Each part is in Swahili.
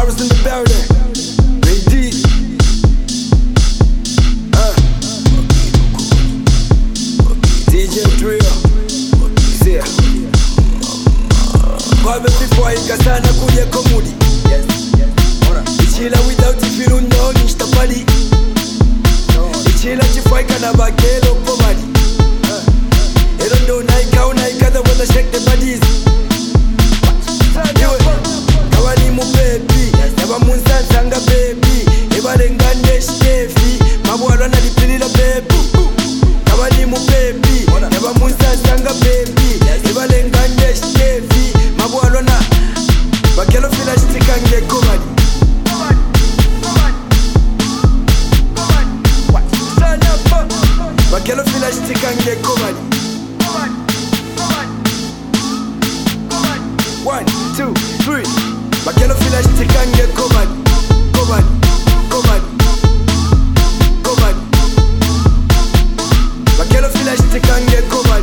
Barrows in the building. Ready. DJ Drill. See. Kwa before ikasana kuja komudi. Yes. Ichila without ifiru no nishtapali. Ichila chifaika na bakelo pomadi. Erondo naika unaika wanna shake the bodies. Kawani mu baby, yaba munsa sanga baby. Ebalengane shefi, mabwala na lipilila baby. Kawani mu baby, yaba munsa sanga baby. Ebalengane shefi, mabwala na bakelo fila stikange komadi. Bakelo fila stikange komadi. 1, 2, 3. Bakelo fila stikange komadi. Komadi, komadi, komadi. Bakelo fila stikange komadi.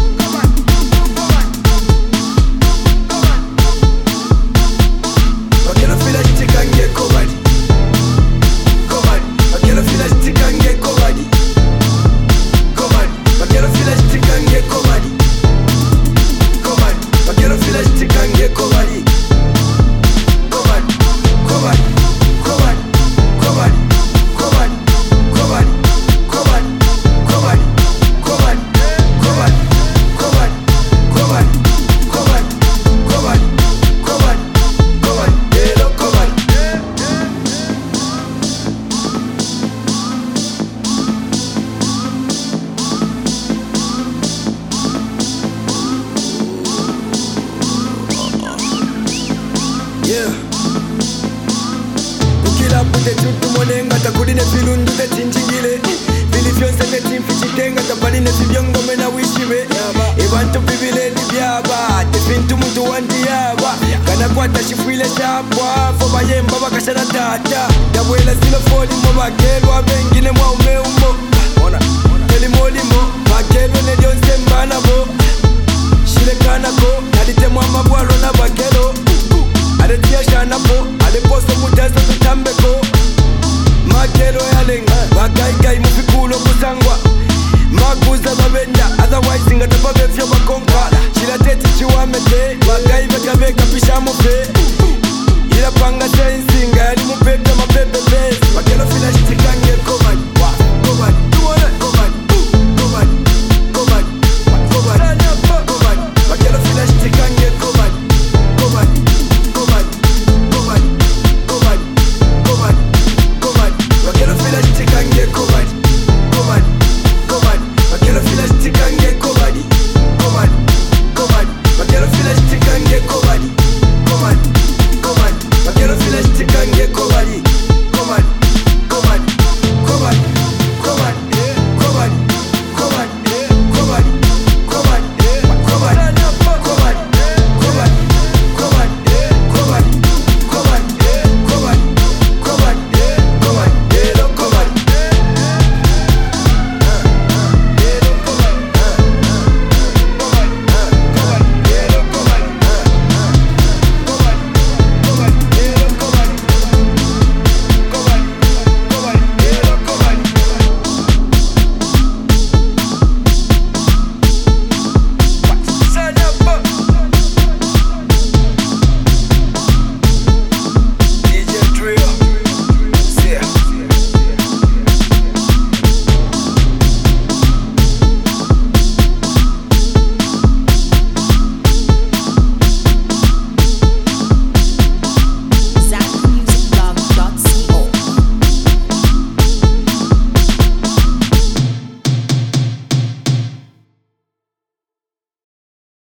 Bakelo fila stikange komadi. Komadi, bakelo fila stikange komadi. Komadi, bakelo fila stikange komadi. Komadi, bakelo fila stikange komadi. Komadi, komadi, komadi, komadi, komadi, komadi, komadi, komadi, komadi, komadi, komadi, komadi, komadi, komadi, komadi, komadi, hello komadi. Yeah. Ukila pute tutu monenga takuline filundu te tinjingile. Filifionse te timfichitenga tapaline fibyongo mena wishiwe. Ebantu bibile di byaba, te fintu muntu wandi yaba. Kana kwata shifwile chapwa, foba yemba bakashana tata. Dabwela silo foli mo bakelwa bengine mwa umeumo. Teli molimo, bakelwa ne dionse mbana bo. Shile kanako, nadite mwa mabwalo na bakelo. Adetia shana po, adeposo mutazo tutambeko. Makelo yalenga, bagaigai mufikulo kusangwa. Makuza babenda, otherwise inga tababefyo bakonka. Chila teti chiwamete, bagai beka beka pisha mope.